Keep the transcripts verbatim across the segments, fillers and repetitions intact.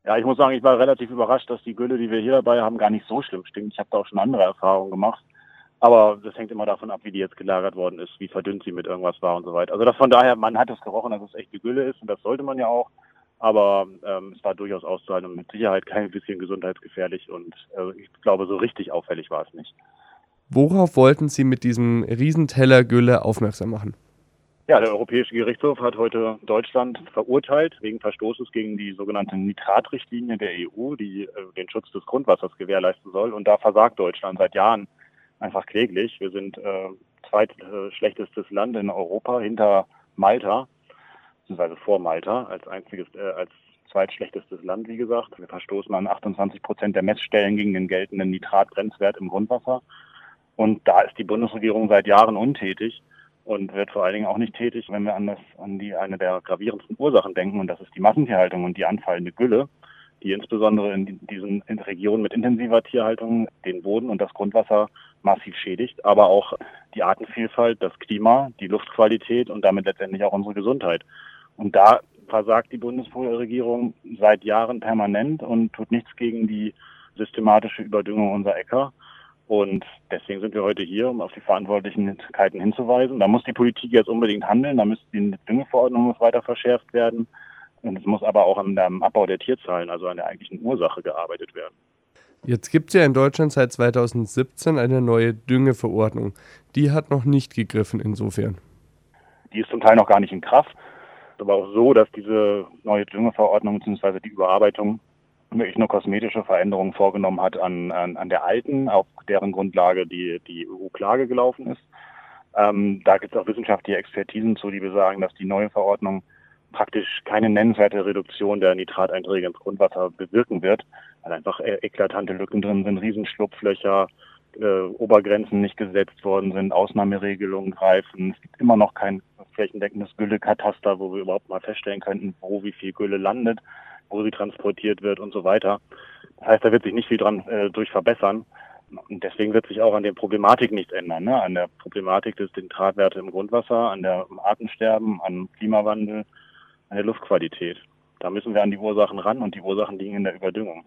Ja, ich muss sagen, ich war relativ überrascht, dass die Gülle, die wir hier dabei haben, gar nicht so schlimm stinkt. Ich habe da auch schon andere Erfahrungen gemacht. Aber das hängt immer davon ab, wie die jetzt gelagert worden ist, wie verdünnt sie mit irgendwas war und so weiter. Also das von daher, man hat es gerochen, dass es echte Gülle ist und das sollte man ja auch. Aber ähm, es war durchaus auszuhalten und mit Sicherheit kein bisschen gesundheitsgefährlich und äh, ich glaube, so richtig auffällig war es nicht. Worauf wollten Sie mit diesem Riesenteller Gülle aufmerksam machen? Ja, der Europäische Gerichtshof hat heute Deutschland verurteilt wegen Verstoßes gegen die sogenannte Nitratrichtlinie der E U, die äh, den Schutz des Grundwassers gewährleisten soll. Und da versagt Deutschland seit Jahren einfach kläglich. Wir sind äh, zweitschlechtestes Land in Europa hinter Malta, beziehungsweise vor Malta als einziges, äh, als zweitschlechtestes Land, wie gesagt. Wir verstoßen an achtundzwanzig Prozent der Messstellen gegen den geltenden Nitratgrenzwert im Grundwasser. Und da ist die Bundesregierung seit Jahren untätig und wird vor allen Dingen auch nicht tätig, wenn wir an, das, an die eine der gravierendsten Ursachen denken, und das ist die Massentierhaltung und die anfallende Gülle, die insbesondere in diesen in Regionen mit intensiver Tierhaltung den Boden und das Grundwasser massiv schädigt, aber auch die Artenvielfalt, das Klima, die Luftqualität und damit letztendlich auch unsere Gesundheit. Und da versagt die Bundesregierung seit Jahren permanent und tut nichts gegen die systematische Überdüngung unserer Äcker. Und deswegen sind wir heute hier, um auf die Verantwortlichkeiten hinzuweisen. Da muss die Politik jetzt unbedingt handeln, da müsste die Düngeverordnung muss weiter verschärft werden. Und es muss aber auch an dem Abbau der Tierzahlen, also an der eigentlichen Ursache, gearbeitet werden. Jetzt gibt es ja in Deutschland seit zweitausendsiebzehn eine neue Düngeverordnung. Die hat noch nicht gegriffen insofern. Die ist zum Teil noch gar nicht in Kraft. Es ist aber auch so, dass diese neue Düngeverordnung bzw. die Überarbeitung wirklich nur kosmetische Veränderungen vorgenommen hat an, an, an der alten, auf deren Grundlage die, die E U-Klage gelaufen ist. Ähm, da gibt es auch wissenschaftliche Expertisen zu, die besagen, dass die neue Verordnung praktisch keine nennenswerte Reduktion der Nitrateinträge ins Grundwasser bewirken wird, weil einfach äh, eklatante Lücken drin sind, Riesenschlupflöcher, äh, Obergrenzen nicht gesetzt worden sind, Ausnahmeregelungen greifen. Es gibt immer noch kein flächendeckendes Güllekataster, wo wir überhaupt mal feststellen könnten, wo wie viel Gülle landet, wo sie transportiert wird und so weiter. Das heißt, da wird sich nicht viel dran äh, durch verbessern. Und deswegen wird sich auch an der Problematik nichts ändern, ne? An der Problematik des Nitratwerte im Grundwasser, an der Artensterben, an Klimawandel, an der Luftqualität. Da müssen wir an die Ursachen ran und die Ursachen liegen in der Überdüngung.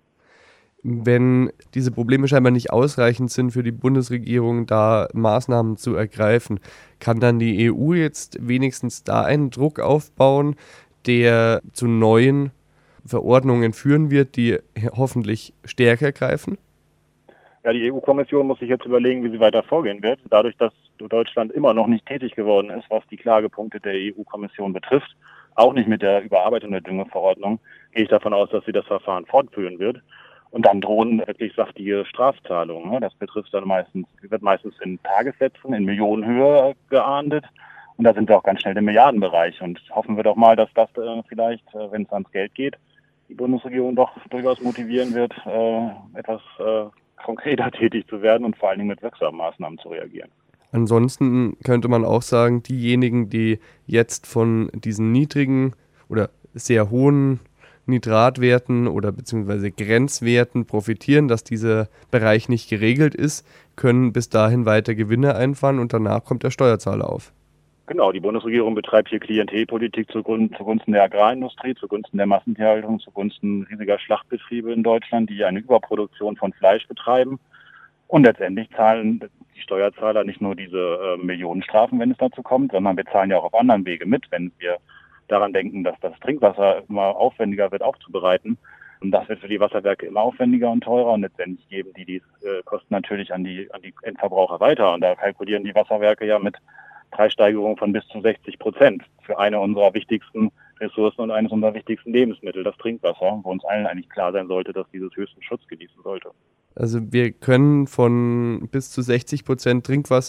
Wenn diese Probleme scheinbar nicht ausreichend sind für die Bundesregierung, da Maßnahmen zu ergreifen, kann dann die E U jetzt wenigstens da einen Druck aufbauen, der zu neuen Verordnungen führen wird, die hoffentlich stärker greifen? Ja, die E U-Kommission muss sich jetzt überlegen, wie sie weiter vorgehen wird. Dadurch, dass Deutschland immer noch nicht tätig geworden ist, was die Klagepunkte der E U-Kommission betrifft, auch nicht mit der Überarbeitung der Düngeverordnung, gehe ich davon aus, dass sie das Verfahren fortführen wird. Und dann drohen wirklich saftige Strafzahlungen. Das betrifft dann meistens, wird meistens in Tagessätzen, in Millionenhöhe geahndet. Und da sind wir auch ganz schnell im Milliardenbereich. Und hoffen wir doch mal, dass das äh, vielleicht, äh, wenn es ans Geld geht, die Bundesregierung doch durchaus motivieren wird, äh, etwas äh, konkreter tätig zu werden und vor allen Dingen mit wirksamen Maßnahmen zu reagieren. Ansonsten könnte man auch sagen, diejenigen, die jetzt von diesen niedrigen oder sehr hohen Nitratwerten oder beziehungsweise Grenzwerten profitieren, dass dieser Bereich nicht geregelt ist, können bis dahin weiter Gewinne einfahren und danach kommt der Steuerzahler auf. Genau, die Bundesregierung betreibt hier Klientelpolitik zugunsten der Agrarindustrie, zugunsten der Massentierhaltung, zugunsten riesiger Schlachtbetriebe in Deutschland, die eine Überproduktion von Fleisch betreiben. Und letztendlich zahlen die Steuerzahler nicht nur diese äh, Millionenstrafen, wenn es dazu kommt, sondern wir zahlen ja auch auf anderen Wege mit, wenn wir daran denken, dass das Trinkwasser immer aufwendiger wird aufzubereiten. Und das wird für die Wasserwerke immer aufwendiger und teurer. Und letztendlich geben die die äh, Kosten natürlich an die, an die Endverbraucher weiter. Und da kalkulieren die Wasserwerke ja mit Preissteigerungen von bis zu sechzig Prozent für eine unserer wichtigsten Ressourcen und eines unserer wichtigsten Lebensmittel, das Trinkwasser, wo uns allen eigentlich klar sein sollte, dass dieses höchsten Schutz genießen sollte. Also wir können von bis zu sechzig Prozent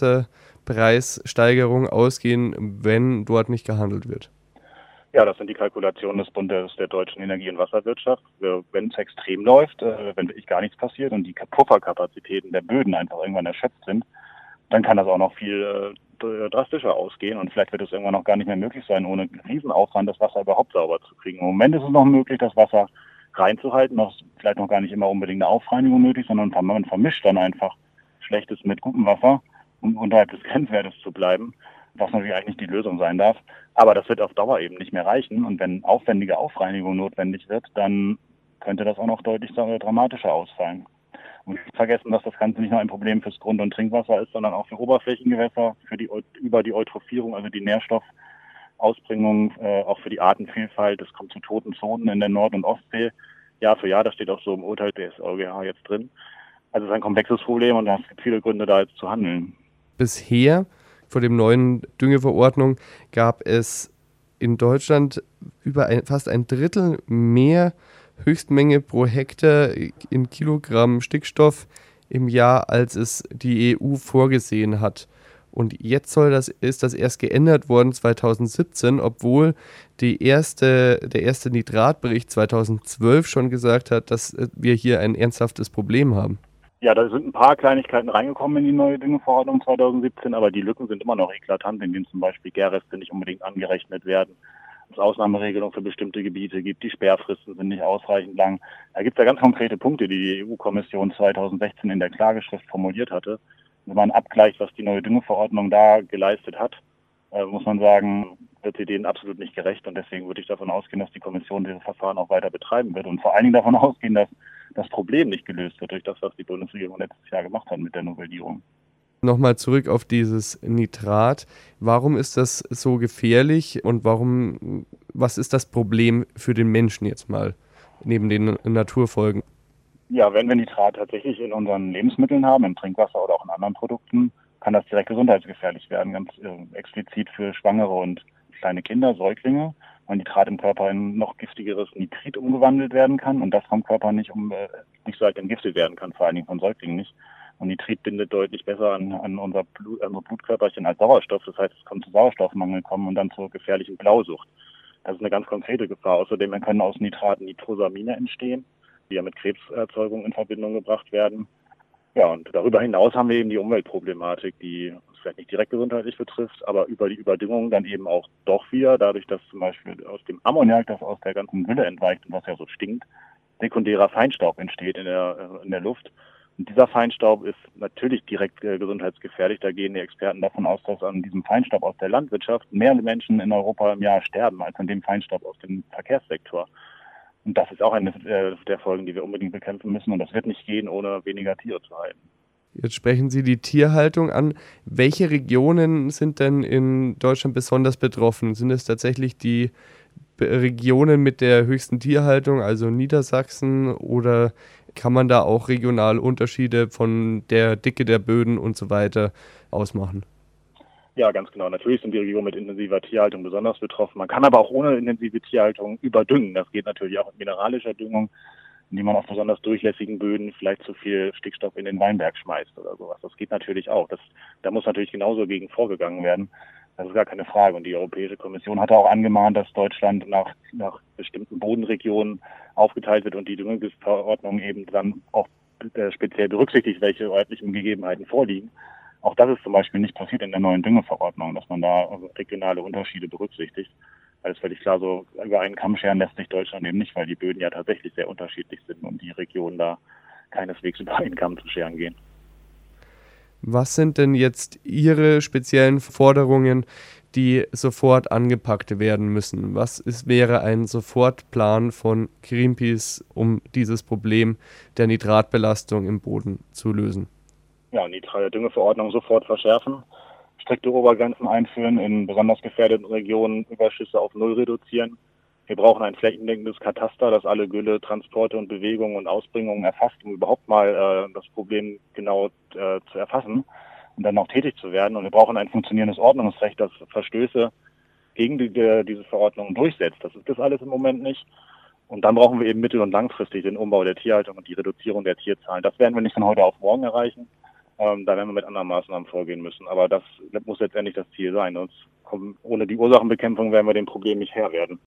Trinkwasserpreissteigerung ausgehen, wenn dort nicht gehandelt wird. Ja, das sind die Kalkulationen des Bundes der deutschen Energie- und Wasserwirtschaft. Wenn es extrem läuft, wenn wirklich gar nichts passiert und die Pufferkapazitäten der Böden einfach irgendwann erschöpft sind, dann kann das auch noch viel äh, drastischer ausgehen und vielleicht wird es irgendwann noch gar nicht mehr möglich sein, ohne Riesenaufwand das Wasser überhaupt sauber zu kriegen. Im Moment ist es noch möglich, das Wasser reinzuhalten, noch vielleicht noch gar nicht immer unbedingt eine Aufreinigung nötig, sondern man vermischt dann einfach Schlechtes mit gutem Wasser, um unterhalb des Grenzwertes zu bleiben, was natürlich eigentlich nicht die Lösung sein darf. Aber das wird auf Dauer eben nicht mehr reichen und wenn aufwendige Aufreinigung notwendig wird, dann könnte das auch noch deutlich dramatischer ausfallen. Und nicht vergessen, dass das Ganze nicht nur ein Problem fürs Grund- und Trinkwasser ist, sondern auch für Oberflächengewässer, für die über die Eutrophierung, also die Nährstoffausbringung, äh, auch für die Artenvielfalt. Es kommt zu toten Zonen in der Nord- und Ostsee. Jahr für Jahr, das steht auch so im Urteil des EuGH jetzt drin. Also es ist ein komplexes Problem und es gibt viele Gründe, da jetzt zu handeln. Bisher, vor dem neuen Düngeverordnung, gab es in Deutschland über ein, fast ein Drittel mehr Höchstmenge pro Hektar in Kilogramm Stickstoff im Jahr, als es die E U vorgesehen hat. Und jetzt soll das, ist das erst geändert worden zweitausendsiebzehn, obwohl die erste, der erste Nitratbericht zweitausendzwölf schon gesagt hat, dass wir hier ein ernsthaftes Problem haben. Ja, da sind ein paar Kleinigkeiten reingekommen in die neue Düngeverordnung zweitausendsiebzehn, aber die Lücken sind immer noch eklatant, indem zum Beispiel Gärreste nicht unbedingt angerechnet werden, es Ausnahmeregelungen für bestimmte Gebiete gibt, die Sperrfristen sind nicht ausreichend lang. Da gibt es ja ganz konkrete Punkte, die die E U-Kommission zweitausendsechzehn in der Klageschrift formuliert hatte. Wenn man abgleicht, was die neue Düngeverordnung da geleistet hat, äh, muss man sagen, wird sie denen absolut nicht gerecht. Und deswegen würde ich davon ausgehen, dass die Kommission dieses Verfahren auch weiter betreiben wird. Und vor allen Dingen davon ausgehen, dass das Problem nicht gelöst wird durch das, was die Bundesregierung letztes Jahr gemacht hat mit der Novellierung. Nochmal zurück auf dieses Nitrat. Warum ist das so gefährlich und warum, was ist das Problem für den Menschen jetzt mal, neben den Naturfolgen? Ja, wenn wir Nitrat tatsächlich in unseren Lebensmitteln haben, im Trinkwasser oder auch in anderen Produkten, kann das direkt gesundheitsgefährlich werden, ganz äh, explizit für Schwangere und kleine Kinder, Säuglinge, weil Nitrat im Körper in noch giftigeres Nitrit umgewandelt werden kann und das vom Körper nicht, um, äh, nicht so leicht entgiftet werden kann, vor allen Dingen von Säuglingen nicht. Und Nitrit bindet deutlich besser an, an unser Blut, unsere Blutkörperchen als Sauerstoff. Das heißt, es kommt zu Sauerstoffmangel kommen und dann zur gefährlichen Blausucht. Das ist eine ganz konkrete Gefahr. Außerdem können aus Nitraten Nitrosamine entstehen, die ja mit Krebserzeugung in Verbindung gebracht werden. Ja, und darüber hinaus haben wir eben die Umweltproblematik, die uns vielleicht nicht direkt gesundheitlich betrifft, aber über die Überdüngung dann eben auch doch wieder, dadurch, dass zum Beispiel aus dem Ammoniak, das aus der ganzen Gülle entweicht und was ja so stinkt, sekundärer Feinstaub entsteht in der, in der Luft. Und dieser Feinstaub ist natürlich direkt äh, gesundheitsgefährlich. Da gehen die Experten davon aus, dass an diesem Feinstaub aus der Landwirtschaft mehr Menschen in Europa im Jahr sterben, als an dem Feinstaub aus dem Verkehrssektor. Und das ist auch eine äh, der Folgen, die wir unbedingt bekämpfen müssen. Und das wird nicht gehen, ohne weniger Tiere zu halten. Jetzt sprechen Sie die Tierhaltung an. Welche Regionen sind denn in Deutschland besonders betroffen? Sind es tatsächlich die Regionen mit der höchsten Tierhaltung, also Niedersachsen, oder kann man da auch regional Unterschiede von der Dicke der Böden und so weiter ausmachen? Ja, ganz genau. Natürlich sind die Regionen mit intensiver Tierhaltung besonders betroffen. Man kann aber auch ohne intensive Tierhaltung überdüngen. Das geht natürlich auch mit mineralischer Düngung, indem man auf besonders durchlässigen Böden vielleicht zu viel Stickstoff in den Weinberg schmeißt oder sowas. Das geht natürlich auch. Das, da muss natürlich genauso gegen vorgegangen werden. Das ist gar keine Frage. Und die Europäische Kommission hatte auch angemahnt, dass Deutschland nach, nach bestimmten Bodenregionen aufgeteilt wird und die Düngeverordnung eben dann auch speziell berücksichtigt, welche örtlichen Gegebenheiten vorliegen. Auch das ist zum Beispiel nicht passiert in der neuen Düngeverordnung, dass man da regionale Unterschiede berücksichtigt. Weil es völlig klar, so über einen Kamm scheren lässt sich Deutschland eben nicht, weil die Böden ja tatsächlich sehr unterschiedlich sind und die Regionen da keineswegs über einen Kamm zu scheren gehen. Was sind denn jetzt Ihre speziellen Forderungen, die sofort angepackt werden müssen? Was ist, wäre ein Sofortplan von Greenpeace, um dieses Problem der Nitratbelastung im Boden zu lösen? Ja, die Düngeverordnung sofort verschärfen, strikte Obergrenzen einführen, in besonders gefährdeten Regionen Überschüsse auf Null reduzieren. Wir brauchen ein flächendeckendes Kataster, das alle Gülle, Transporte und Bewegungen und Ausbringungen erfasst, um überhaupt mal äh, das Problem genau äh, zu erfassen und dann auch tätig zu werden. Und wir brauchen ein funktionierendes Ordnungsrecht, das Verstöße gegen die, die, diese Verordnung durchsetzt. Das ist das alles im Moment nicht. Und dann brauchen wir eben mittel- und langfristig den Umbau der Tierhaltung und die Reduzierung der Tierzahlen. Das werden wir nicht von heute auf morgen erreichen. Ähm, da werden wir mit anderen Maßnahmen vorgehen müssen. Aber das muss letztendlich das Ziel sein. Sonst kommen, ohne die Ursachenbekämpfung werden wir dem Problem nicht Herr werden.